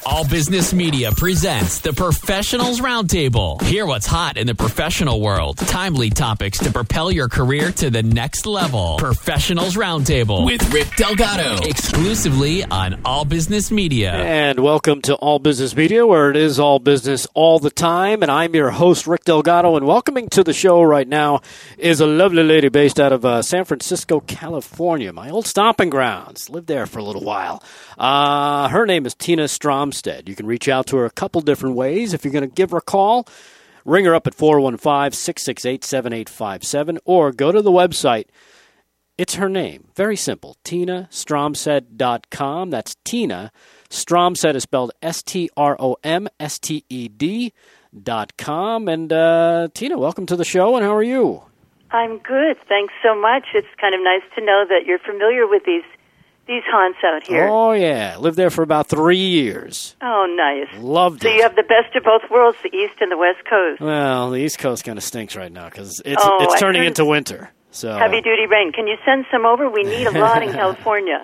All Business Media presents the Professionals Roundtable. Hear what's hot in the professional world. Timely topics to propel your career to the next level. Professionals Roundtable with Rick Delgado. Exclusively on All Business Media. And welcome to All Business Media, where it is all business all the time. And I'm your host, Rick Delgado. And welcoming to the show right now is a lovely lady based out of San Francisco, California. My old stomping grounds. Lived there for a little while. Her name is Tina Stromstead. You can reach out to her a couple different ways. If you're going to give her a call, ring her up at 415-668-7857 or go to the website. It's her name. Very simple. TinaStromsted.com. That's Tina. Stromsted is spelled STROMSTED.com. And Tina, welcome to the show, and how are you? I'm good. Thanks so much. It's kind of nice to know that you're familiar with these haunts out here. Oh, yeah. Lived there for about 3 years. Oh, nice. Loved it. So you have the best of both worlds, the East and the West Coast. Well, the East Coast kind of stinks right now because it's turning into winter. So heavy-duty rain. Can you send some over? We need a lot in California.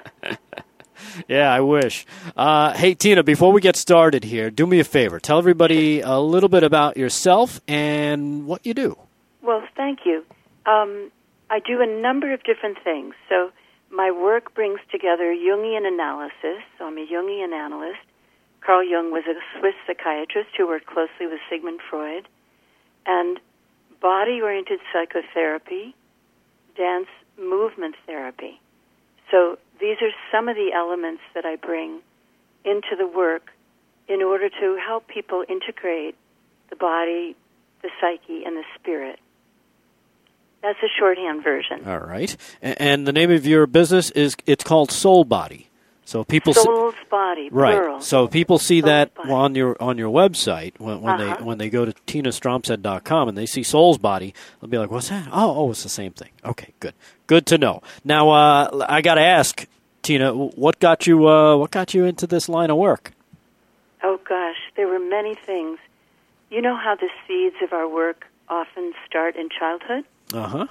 Yeah, I wish. Hey, Tina, before we get started here, do me a favor. Tell everybody a little bit about yourself and what you do. Well, thank you. I do a number of different things. So my work brings together Jungian analysis. So I'm a Jungian analyst. Carl Jung was a Swiss psychiatrist who worked closely with Sigmund Freud. And body-oriented psychotherapy, dance movement therapy. So these are some of the elements that I bring into the work in order to help people integrate the body, the psyche, and the spirit. That's a shorthand version. All right. And the name of your business it's called Soul Body. So people Soul's Body, plural. Right. So people see Soul's that Body. on your website when they go to TinaStromsted.com and they see Soul's Body, they'll be like, "What's that?" Oh, it's the same thing. Okay, good to know. Now I got to ask, Tina, what got you into this line of work? Oh gosh, there were many things. You know how the seeds of our work often start in childhood? Uh-huh.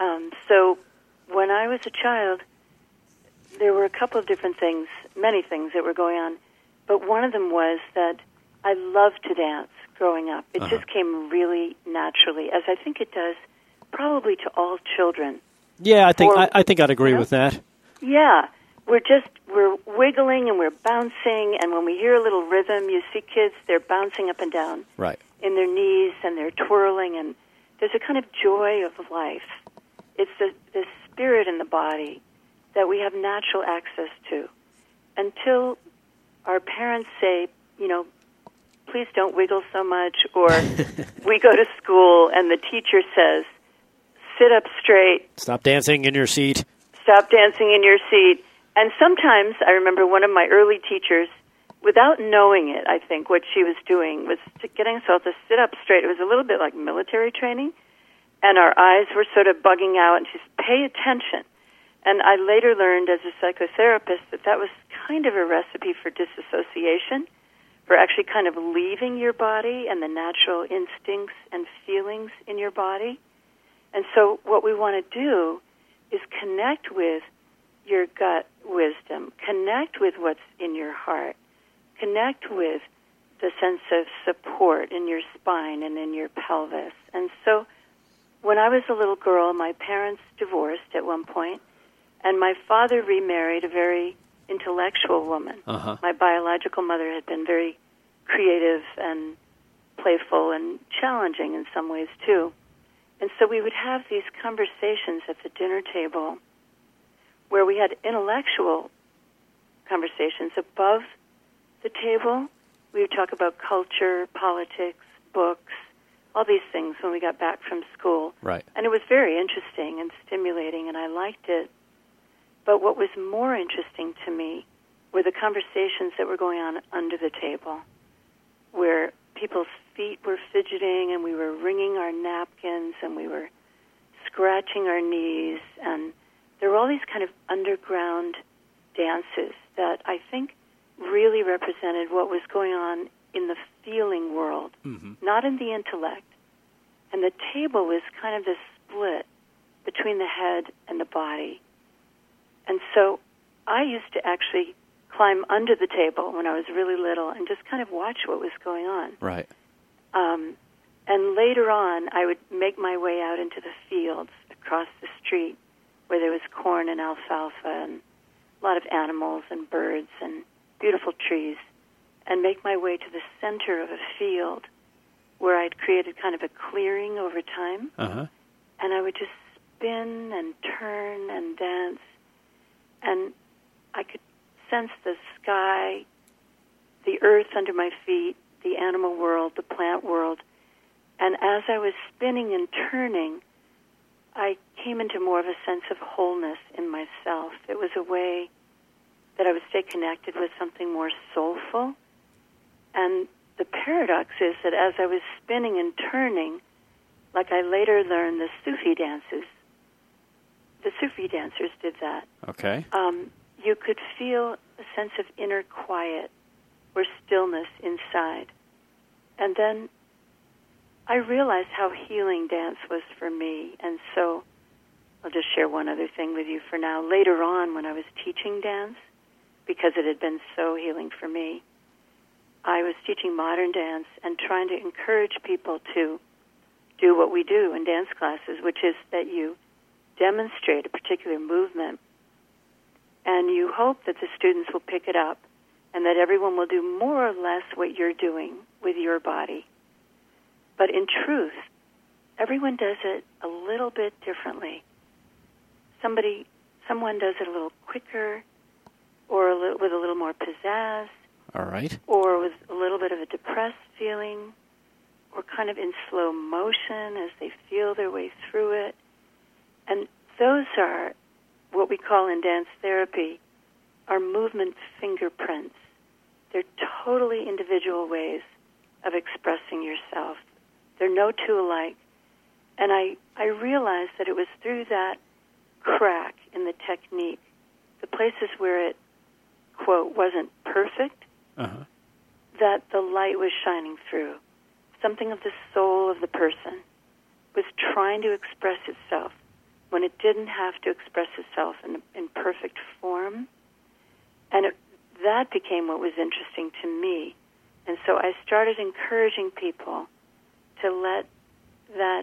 So when I was a child, there were a couple of different things, many things that were going on, but one of them was that I loved to dance growing up. It just came really naturally, as I think it does probably to all children. Yeah, I think I'd agree with that. Yeah. We're wiggling and we're bouncing, and when we hear a little rhythm, you see kids, they're bouncing up and down Right. in their knees, and they're twirling, and there's a kind of joy of life. It's the spirit in the body that we have natural access to. Until our parents say, please don't wiggle so much, or we go to school and the teacher says, sit up straight. Stop dancing in your seat. Stop dancing in your seat. And sometimes, I remember one of my early teachers, without knowing it, I think, what she was doing was getting us all to sit up straight. It was a little bit like military training, and our eyes were sort of bugging out, and she's, pay attention. And I later learned as a psychotherapist that was kind of a recipe for disassociation, for actually kind of leaving your body and the natural instincts and feelings in your body. And so what we want to do is connect with your gut wisdom, connect with what's in your heart, connect with the sense of support in your spine and in your pelvis. And so when I was a little girl, my parents divorced at one point, and my father remarried a very intellectual woman. Uh-huh. My biological mother had been very creative and playful and challenging in some ways, too. And so we would have these conversations at the dinner table where we had intellectual conversations above the table. We would talk about culture, politics, books, all these things when we got back from school. Right. And it was very interesting and stimulating, and I liked it. But what was more interesting to me were the conversations that were going on under the table, where people's feet were fidgeting and we were wringing our napkins and we were scratching our knees, and there were all these kind of underground dances that I think really represented what was going on in the feeling world, not in the intellect. And the table was kind of this split between the head and the body. And so I used to actually climb under the table when I was really little and just kind of watch what was going on. Right. And later on, I would make my way out into the fields across the street where there was corn and alfalfa and a lot of animals and birds and beautiful trees, and make my way to the center of a field where I'd created kind of a clearing over time. Uh-huh. And I would just spin and turn and dance, and I could sense the sky, the earth under my feet, the animal world, the plant world. And as I was spinning and turning, I came into more of a sense of wholeness in myself. It was a way that I would stay connected with something more soulful. And the paradox is that as I was spinning and turning, like I later learned the Sufi dancers did that. Okay. You could feel a sense of inner quiet or stillness inside. And then I realized how healing dance was for me. And so I'll just share one other thing with you for now. Later on, when I was teaching dance, because it had been so healing for me, I was teaching modern dance and trying to encourage people to do what we do in dance classes, which is that you demonstrate a particular movement, and you hope that the students will pick it up and that everyone will do more or less what you're doing with your body. But in truth, everyone does it a little bit differently. Someone does it a little quicker, or with a little more pizzazz, All right. or with a little bit of a depressed feeling, or kind of in slow motion as they feel their way through it. And those are what we call in dance therapy are movement fingerprints. They're totally individual ways of expressing yourself. They're no two alike. And I realized that it was through that crack in the technique, the places where it, quote, wasn't perfect, Uh-huh. that the light was shining through. Something of the soul of the person was trying to express itself when it didn't have to express itself in perfect form. And that became what was interesting to me. And so I started encouraging people to let that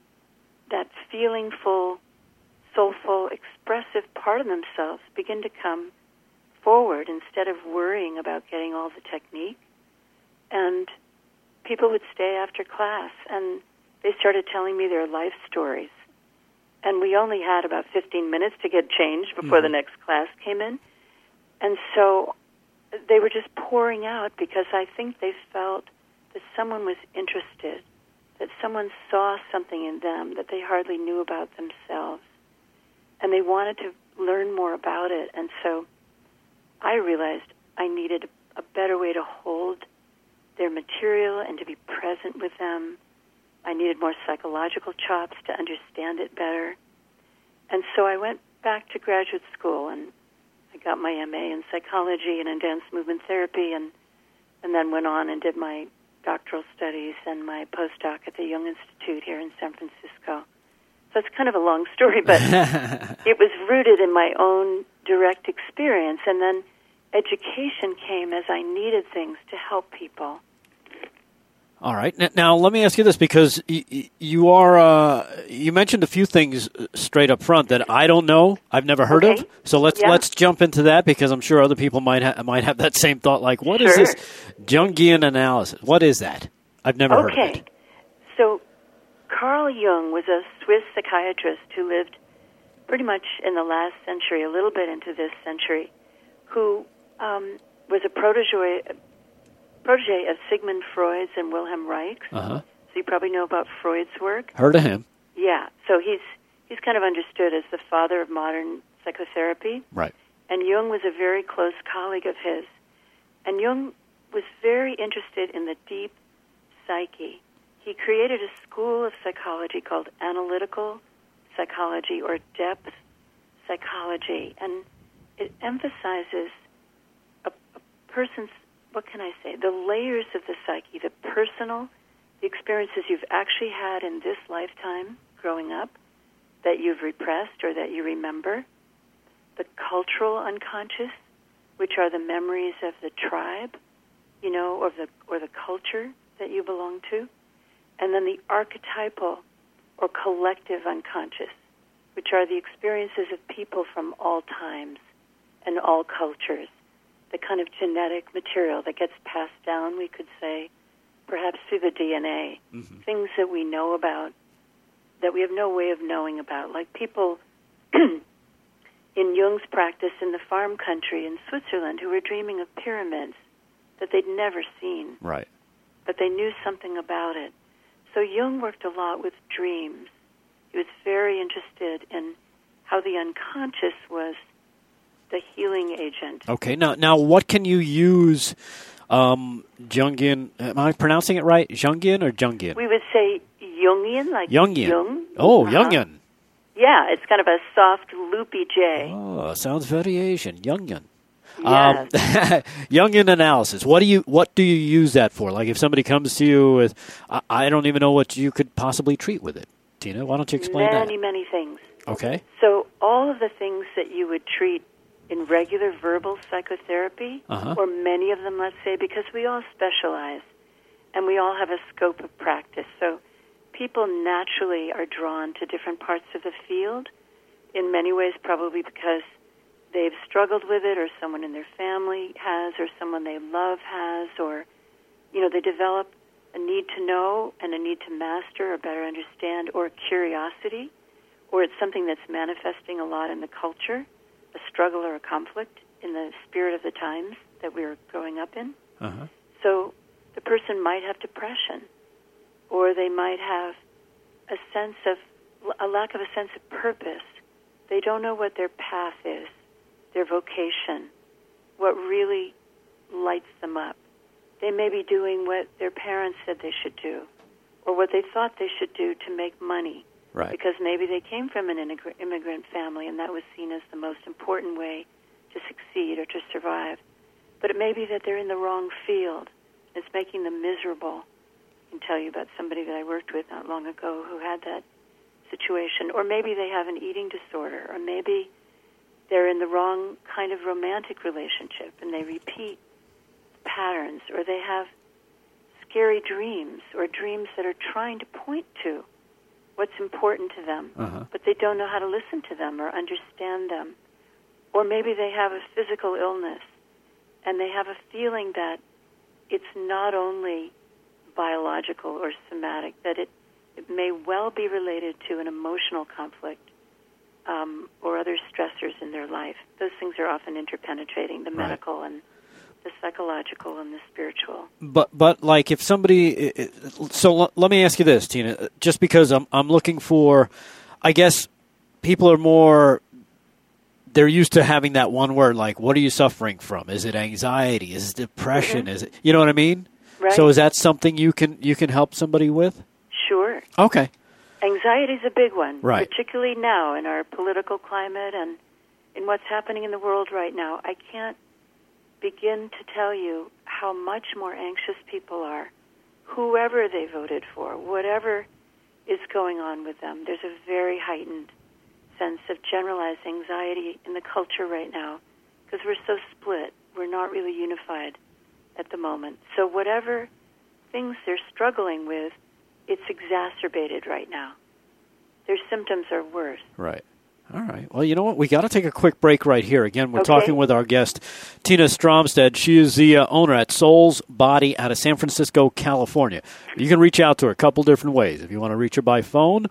feelingful, soulful, expressive part of themselves begin to come forward instead of worrying about getting all the technique. And people would stay after class, and they started telling me their life stories. And we only had about 15 minutes to get changed before the next class came in. And so they were just pouring out because I think they felt that someone was interested, that someone saw something in them that they hardly knew about themselves. And they wanted to learn more about it. And so I realized I needed a better way to hold their material and to be present with them. I needed more psychological chops to understand it better. And so I went back to graduate school, and I got my MA in psychology and in dance movement therapy, and then went on and did my doctoral studies and my postdoc at the Jung Institute here in San Francisco. So it's kind of a long story, but it was rooted in my own direct experience. And then education came as I needed things to help people. All right. Now, let me ask you this, because you are you mentioned a few things straight up front that I don't know, I've never heard of. So let's jump into that, because I'm sure other people might have that same thought. Like, what is this Jungian analysis? What is that? I've never heard of it. So Carl Jung was a Swiss psychiatrist who lived pretty much in the last century, a little bit into this century, who was a protege of Sigmund Freud's and Wilhelm Reich's. Uh-huh. So you probably know about Freud's work. Heard of him. Yeah. So he's kind of understood as the father of modern psychotherapy. Right. And Jung was a very close colleague of his. And Jung was very interested in the deep psyche. He created a school of psychology called analytical psychology or depth psychology. And it emphasizes a person's, what can I say, the layers of the psyche, the personal, the experiences you've actually had in this lifetime growing up that you've repressed or that you remember, the cultural unconscious, which are the memories of the tribe, or the culture that you belong to. And then the archetypal or collective unconscious, which are the experiences of people from all times and all cultures, the kind of genetic material that gets passed down, we could say, perhaps through the DNA, things that we know about that we have no way of knowing about, like people in Jung's practice in the farm country in Switzerland who were dreaming of pyramids that they'd never seen. Right. But they knew something about it. So Jung worked a lot with dreams. He was very interested in how the unconscious was the healing agent. Okay, now what can you use Jungian, am I pronouncing it right? Jungian or Jungian? We would say Jungian, like Jungian. Jung. Oh, Jungian. Yeah, it's kind of a soft, loopy J. Oh, sounds very Asian. Jungian. Yes. Jungian analysis. What do you use that for? Like if somebody comes to you with, I don't even know what you could possibly treat with it. Tina, why don't you explain that? Many things. Okay. So all of the things that you would treat in regular verbal psychotherapy, or many of them, let's say, because we all specialize and we all have a scope of practice. So people naturally are drawn to different parts of the field, in many ways probably because they've struggled with it, or someone in their family has, or someone they love has, or, they develop a need to know and a need to master or better understand, or curiosity, or it's something that's manifesting a lot in the culture, a struggle or a conflict in the spirit of the times that we're growing up in. So the person might have depression, or they might have a lack of a sense of purpose. They don't know what their path is, their vocation, what really lights them up. They may be doing what their parents said they should do, or what they thought they should do to make money. Right. Because maybe they came from an immigrant family, and that was seen as the most important way to succeed or to survive. But it may be that they're in the wrong field. It's making them miserable. I can tell you about somebody that I worked with not long ago who had that situation. Or maybe they have an eating disorder, or maybe they're in the wrong kind of romantic relationship and they repeat patterns, or they have scary dreams, or dreams that are trying to point to what's important to them, but they don't know how to listen to them or understand them. Or maybe they have a physical illness and they have a feeling that it's not only biological or somatic, that it may well be related to an emotional conflict or other stressors in their life. Those things are often interpenetrating, the medical and the psychological and the spiritual. But like if somebody, so let me ask you this, Tina, just because I'm looking for, I guess people are more, they're used to having that one word, like what are you suffering from? Is it anxiety? Is it depression? Is it, you know what I mean? Right. So is that something you can help somebody with? Sure. Okay. Anxiety is a big one, right, particularly now in our political climate and in what's happening in the world right now. I can't begin to tell you how much more anxious people are, whoever they voted for, whatever is going on with them. There's a very heightened sense of generalized anxiety in the culture right now because we're so split. We're not really unified at the moment. So whatever things they're struggling with, it's exacerbated right now. Their symptoms are worse. Right. All right. Well, you know what? We got to take a quick break right here. Again, we're talking with our guest, Tina Stromstad. She is the owner at Soul's Body out of San Francisco, California. You can reach out to her a couple different ways. If you want to reach her by phone,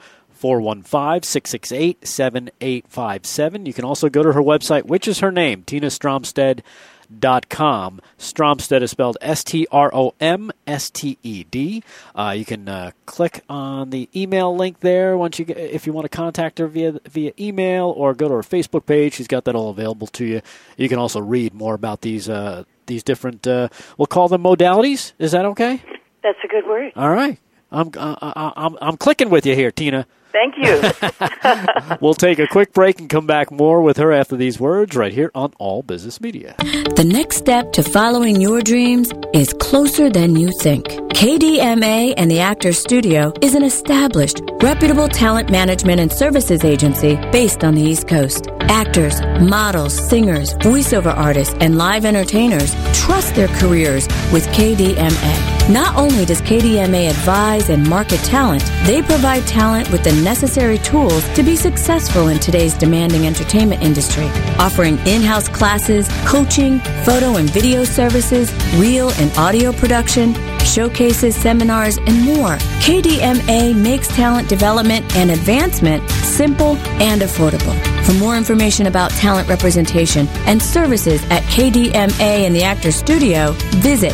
415-668-7857. You can also go to her website, which is her name, TinaStromsted.com. Stromsted is spelled Stromsted. You can click on the email link there if you want to contact her via email, or go to her Facebook page. She's got that all available to you. You can also read more about these different, we'll call them modalities. Is that okay? That's a good word. All right. I'm clicking with you here, Tina. Thank you. We'll take a quick break and come back more with her after these words right here on All Business Media. The next step to following your dreams is closer than you think. KDMA and the Actors Studio is an established, reputable talent management and services agency based on the East Coast. Actors, models, singers, voiceover artists, and live entertainers trust their careers with KDMA. Not only does KDMA advise and market talent, they provide talent with the necessary tools to be successful in today's demanding entertainment industry, offering in-house classes, coaching, photo and video services, reel and audio production, showcases, seminars, and more. KDMA makes talent development and advancement simple and affordable. For more information about talent representation and services at KDMA and the Actors Studio, visit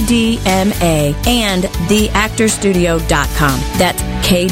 KDMA-and-theactorstudio.com. That's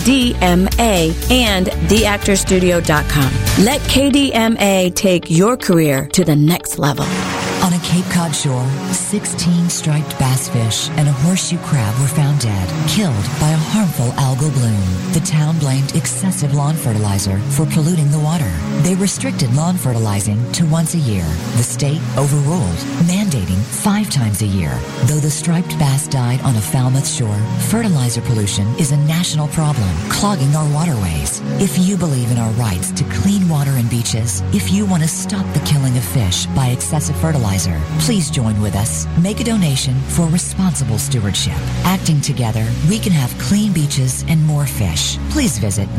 KDMA-and-theactorstudio.com. Let KDMA take your career to the next level. On a Cape Cod shore, 16 striped bass fish and a horseshoe crab were found dead, killed by a harmful algal bloom. The town blamed excessive lawn fertilizer for polluting the water. They restricted lawn fertilizing to once a year. The state overruled, mandating 5 times a year. Though the striped bass died on a Falmouth shore, fertilizer pollution is a national problem, clogging our waterways. If you believe in our rights to clean water and beaches, if you want to stop the killing of fish by excessive fertilizer, please join with us. Make a donation for responsible stewardship. Acting together, we can have clean beaches and more fish. Please visit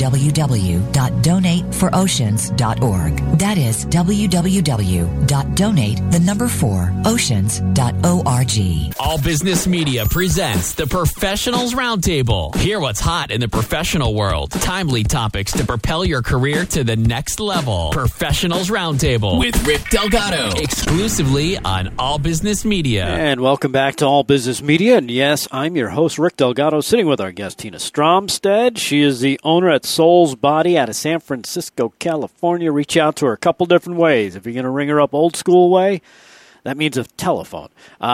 www.donateforoceans.org. That is www.donate4oceans.org. All Business Media presents the Professionals Roundtable. Hear what's hot in the professional world. Timely topics to propel your career to the next level. Professionals Roundtable with Rick Delgado. Exclusively on All Business Media. And welcome back to All Business Media. And yes, I'm your host, Rick Delgado, sitting with our guest, Tina Stromstad. She is the owner at Soul's Body out of San Francisco, California. Reach out to her a couple different ways. If you're going to ring her up old school way, that means a telephone.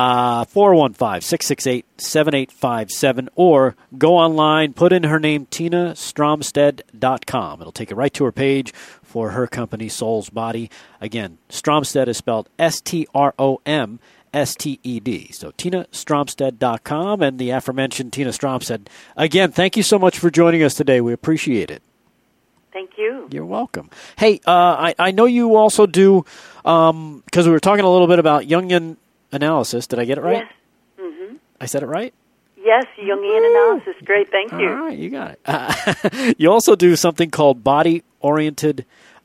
415-668-7857, or go online, put in her name, TinaStromstad.com. It'll take you right to her page for her company, Soul's Body. Again, Stromstad is spelled STROMSTED. So TinaStromstad.com and the aforementioned Tina Stromstad. Again, thank you so much for joining us today. We appreciate it. Thank you. You're welcome. Hey, I know you also do, because we were talking a little bit about Jungian analysis. Did I get it right? Yes. Mm-hmm. I said it right? Yes, Jungian analysis. Great, thank you. All right, you got it. You also do something called body-oriented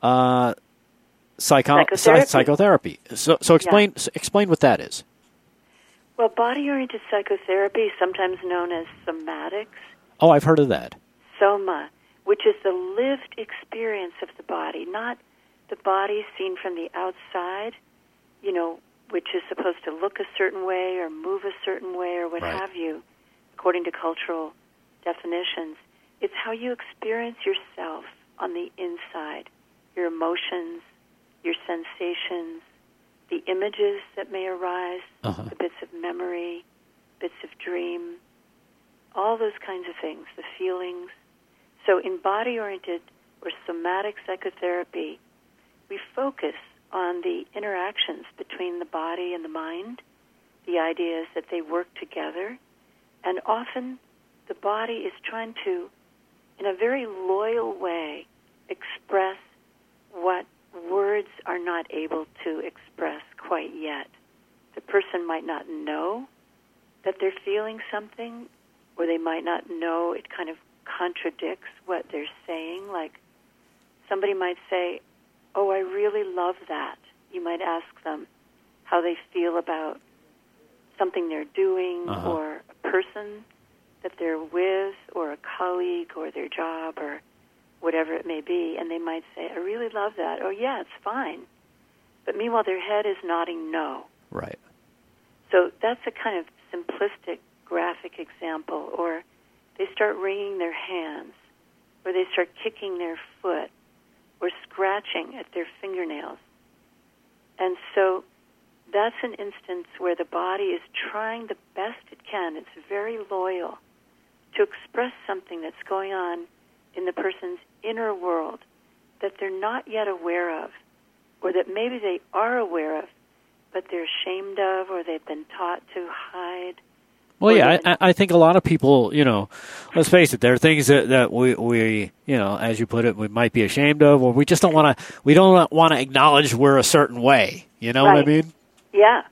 psychotherapy. So explain what that is. Well, body-oriented psychotherapy, sometimes known as somatics. Oh, I've heard of that. Soma, which is the lived experience of the body, not the body seen from the outside, which is supposed to look a certain way or move a certain way or what have you, according to cultural definitions. It's how you experience yourself on the inside, your emotions, your sensations, the images that may arise, the bits of memory, bits of dream, all those kinds of things, the feelings. So in body-oriented or somatic psychotherapy, we focus on the interactions between the body and the mind. The idea is that they work together, and often the body is trying to, in a very loyal way, express what words are not able to express quite yet. The person might not know that they're feeling something, or they might not know it kind of contradicts what they're saying. Like somebody might say, "Oh, I really love that." You might ask them how they feel about something they're doing or a person that they're with or a colleague or their job or whatever it may be, and they might say, "I really love that." "Oh, yeah, it's fine." But meanwhile, their head is nodding no. Right. So that's a kind of simplistic, graphic example. Or they start wringing their hands, or they start kicking their foot, or scratching at their fingernails. And so that's an instance where the body is trying the best it can. It's very loyal to express something that's going on in the person's inner world that they're not yet aware of, or that maybe they are aware of, but they're ashamed of, or they've been taught to hide. Well, yeah, I think a lot of people, you know, let's face it, there are things that we, you know, as you put it, we might be ashamed of, or we just don't want to acknowledge we're a certain way. You know what I mean? Yeah.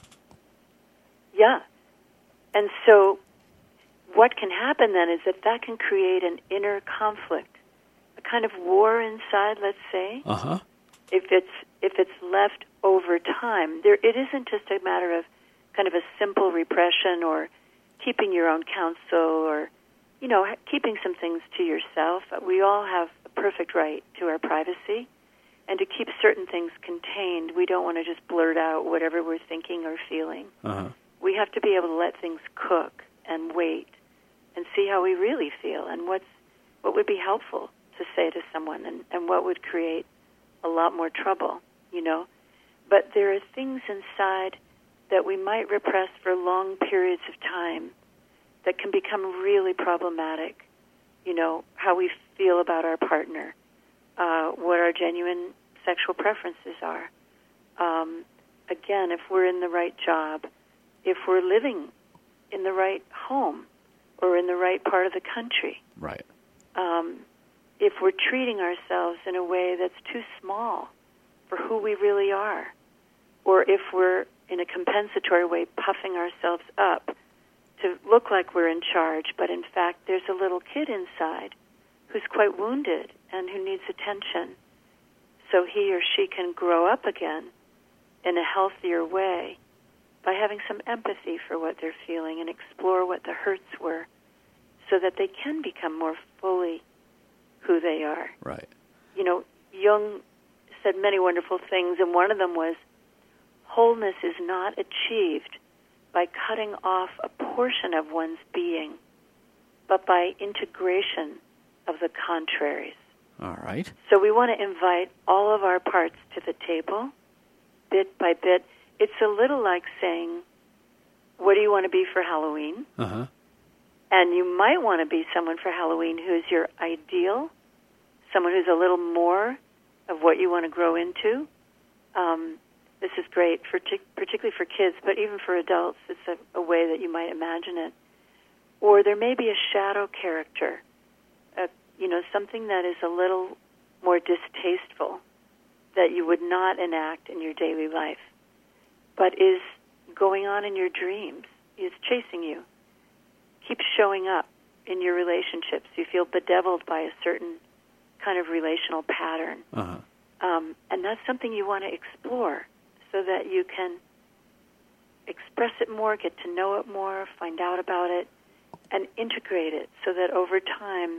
Yeah. And so what can happen then is that can create an inner conflict, a kind of war inside, let's say. Uh-huh. If it's left over time, it isn't just a matter of kind of a simple repression or keeping your own counsel or, you know, keeping some things to yourself. We all have a perfect right to our privacy, and to keep certain things contained. We don't want to just blurt out whatever we're thinking or feeling. Uh-huh. We have to be able to let things cook and wait and see how we really feel and what would be helpful to say to someone and what would create a lot more trouble, you know. But there are things inside that we might repress for long periods of time that can become really problematic. You know, how we feel about our partner, what our genuine sexual preferences are. Again, if we're in the right job, if we're living in the right home or in the right part of the country. Right. If we're treating ourselves in a way that's too small for who we really are, or if we're in a compensatory way puffing ourselves up to look like we're in charge, but in fact there's a little kid inside who's quite wounded and who needs attention so he or she can grow up again in a healthier way by having some empathy for what they're feeling and explore what the hurts were so that they can become more fully who they are. Right. You know, Jung said many wonderful things, and one of them was, wholeness is not achieved by cutting off a portion of one's being, but by integration of the contraries. All right. So we want to invite all of our parts to the table, bit by bit. It's a little like saying, what do you want to be for Halloween? Uh-huh. And you might want to be someone for Halloween who's your ideal, someone who's a little more of what you want to grow into. This is great, particularly for kids, but even for adults, it's a way that you might imagine it. Or there may be a shadow character, you know, something that is a little more distasteful that you would not enact in your daily life, but is going on in your dreams, is chasing you, keeps showing up in your relationships. You feel bedeviled by a certain kind of relational pattern. Uh-huh. And that's something you want to explore so that you can express it more, get to know it more, find out about it, and integrate it so that over time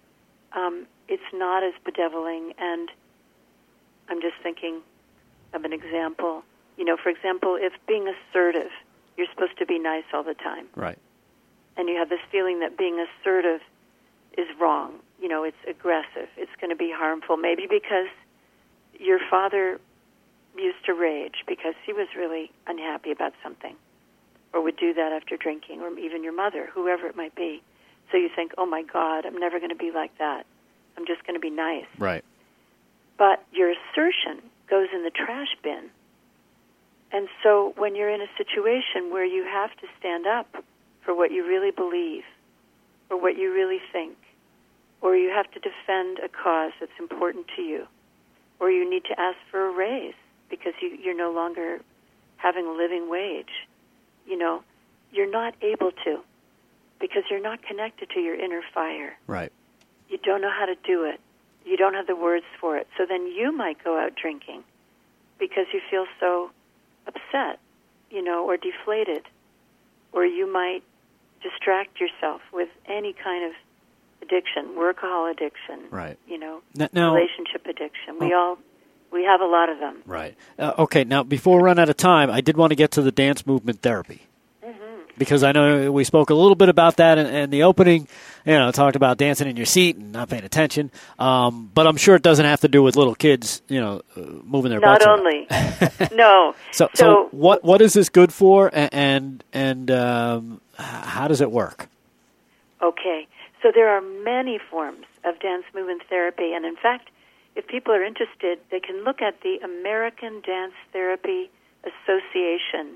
it's not as bedeviling. And I'm just thinking of an example. You know, for example, if being assertive, you're supposed to be nice all the time. Right. And you have this feeling that being assertive is wrong. You know, it's aggressive. It's going to be harmful. Maybe because your father used to rage because he was really unhappy about something, or would do that after drinking, or even your mother, whoever it might be. So you think, oh my God, I'm never going to be like that. I'm just going to be nice. Right. But your assertion goes in the trash bin. And so when you're in a situation where you have to stand up for what you really believe, or what you really think, or you have to defend a cause that's important to you, or you need to ask for a raise because you're no longer having a living wage, you know, you're not able to because you're not connected to your inner fire. Right. You don't know how to do it. You don't have the words for it. So then you might go out drinking because you feel so upset, you know, or deflated. Or you might distract yourself with any kind of addiction, workaholic addiction, right. You know, now, relationship addiction. We have a lot of them. Right. Okay, now before we run out of time, I did want to get to the dance movement therapy. Because I know we spoke a little bit about that in the opening, you know, talked about dancing in your seat and not paying attention. But I'm sure it doesn't have to do with little kids, you know, moving their butts. Not only. No. So what is this good for, and how does it work? Okay. So there are many forms of dance movement therapy, and in fact, if people are interested, they can look at the American Dance Therapy Association,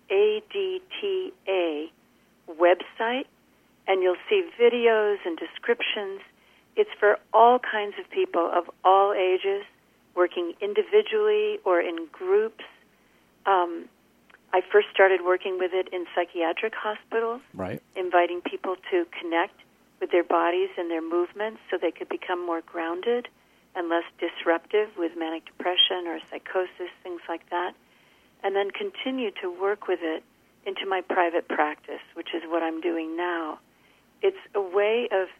ADTA, website, and you'll see videos and descriptions. It's for all kinds of people of all ages, working individually or in groups. I first started working with it in psychiatric hospitals, Right. inviting people to connect with their bodies and their movements so they could become more grounded and less disruptive with manic depression or psychosis, things like that, and then continue to work with it into my private practice, which is what I'm doing now. It's a way of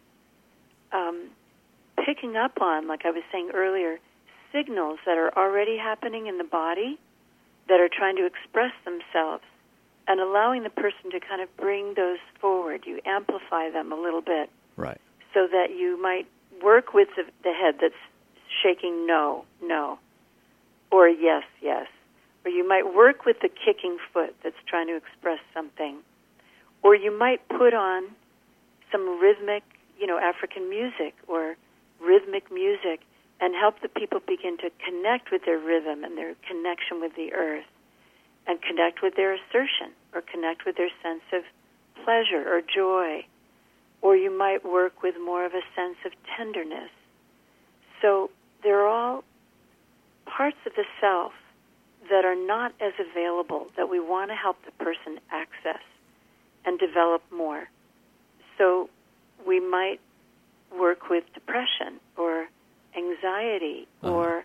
picking up on, like I was saying earlier, signals that are already happening in the body that are trying to express themselves and allowing the person to kind of bring those forward. You amplify them a little bit Right. so that you might work with the head that's shaking no, no, or yes, yes. Or you might work with the kicking foot that's trying to express something. Or you might put on some rhythmic, African music or rhythmic music and help the people begin to connect with their rhythm and their connection with the earth and connect with their assertion or connect with their sense of pleasure or joy. Or you might work with more of a sense of tenderness. So they're all parts of the self that are not as available that we want to help the person access and develop more. So we might work with depression or anxiety or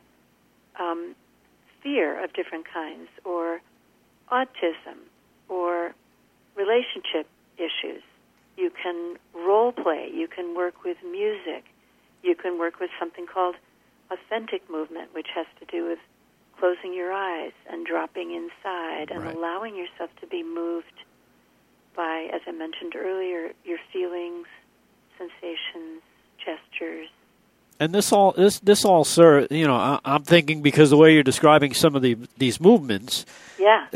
fear of different kinds or autism or relationship issues. You can role play. You can work with music. You can work with something called authentic movement, which has to do with closing your eyes and dropping inside and Right. allowing yourself to be moved by, as I mentioned earlier, your feelings, sensations, gestures. And this all, sir. I'm thinking because the way you're describing some of these movements, Yeah.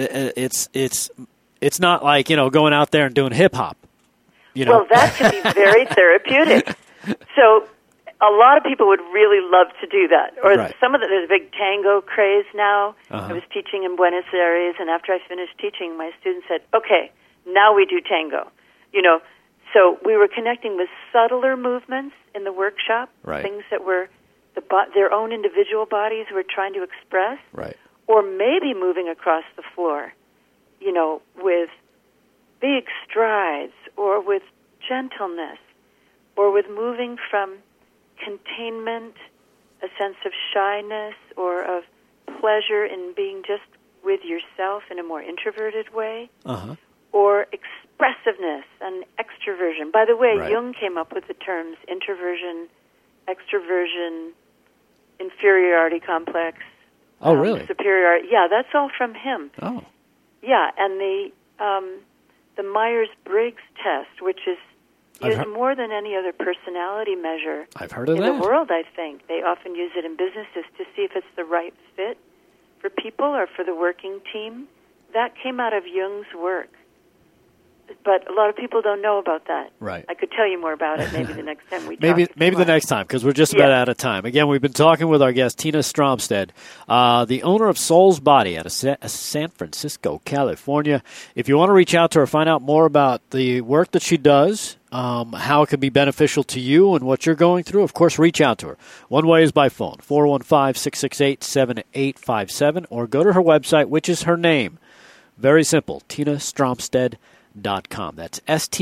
it's not like going out there and doing hip hop. Well, that can be very therapeutic. So a lot of people would really love to do that. Or Right. there's a big tango craze now. Uh-huh. I was teaching in Buenos Aires, and after I finished teaching, my students said, okay, now we do tango. So we were connecting with subtler movements in the workshop, Right. things that were their own individual bodies were trying to express, Right. or maybe moving across the floor, with big strides or with gentleness or with moving from containment, a sense of shyness or of pleasure in being just with yourself in a more introverted way, Uh-huh. or expressiveness and extroversion. By the way, Right. Jung came up with the terms introversion, extroversion, inferiority complex. Oh, really? Superiority. Yeah, that's all from him. Oh. Yeah, and the Myers-Briggs test, which is I've used heard- more than any other personality measure I've heard of in that. the world, I think. They often use it in businesses to see if it's the right fit for people or for the working team. That came out of Jung's work. But a lot of people don't know about that. Right. I could tell you more about it maybe the next time we talk. Maybe the tomorrow. next time, because we're just about Yeah. out of time. Again, we've been talking with our guest, Tina Stromstead, the owner of Soul's Body out of San Francisco, California. If you want to reach out to her, find out more about the work that she does, how it can be beneficial to you and what you're going through, of course, reach out to her. One way is by phone, 415-668-7857, or go to her website, which is her name. Very simple, TinaStromstead.com. That's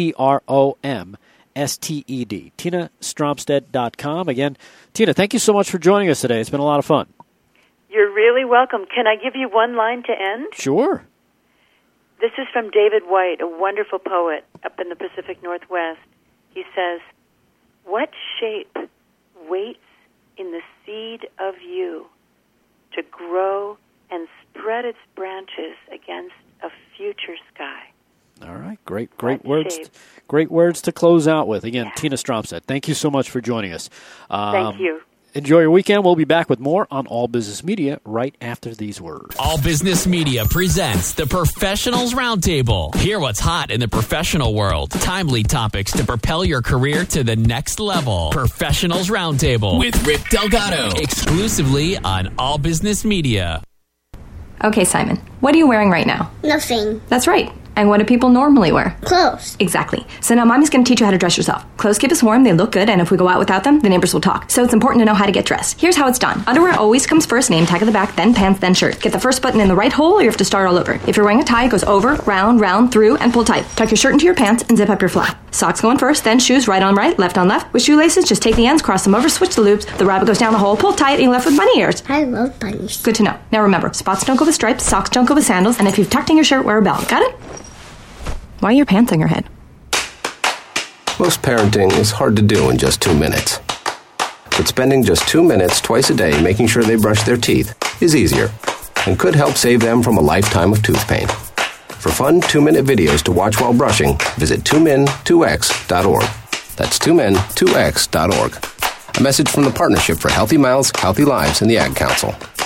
STROMSTED. TinaStromstead.com. Again, Tina, thank you so much for joining us today. It's been a lot of fun. You're really welcome. Can I give you one line to end? Sure. This is from David White, a wonderful poet up in the Pacific Northwest. He says, "What shape waits in the seed of you to grow and spread its branches against a future sky?" All right. Great What words. shape? Great words to close out with. Again, Yeah. Tina Stromstead, thank you so much for joining us. Thank you. Enjoy your weekend. We'll be back with more on All Business Media right after these words. All Business Media presents the Professionals Roundtable. Hear what's hot in the professional world. Timely topics to propel your career to the next level. Professionals Roundtable with Rick Delgado. Exclusively on All Business Media. Okay, Simon, what are you wearing right now? Nothing. That's right. And what do people normally wear? Clothes. Exactly. So now Mommy's going to teach you how to dress yourself. Clothes keep us warm, they look good, and if we go out without them, the neighbors will talk. So it's important to know how to get dressed. Here's how it's done. Underwear always comes first, name tag at the back, then pants, then shirt. Get the first button in the right hole, or you have to start all over. If you're wearing a tie, it goes over, round, through, and pull tight. Tuck your shirt into your pants and zip up your fly. Socks going first, then shoes right on right, left on left. With shoelaces, just take the ends, cross them over, switch the loops. The rabbit goes down the hole, pull tight, and you're left with bunny ears. I love bunnies. Good to know. Now remember, spots don't go with stripes, socks don't go with sandals, and if you've tucked in your shirt, wear a belt. Got it? Why are your pants on your head? Most parenting is hard to do in just 2 minutes. But spending just 2 minutes twice a day making sure they brush their teeth is easier and could help save them from a lifetime of tooth pain. For fun 2-minute videos to watch while brushing, visit 2min2x.org. That's 2min2x.org. A message from the Partnership for Healthy Mouths, Healthy Lives, and the Ad Council.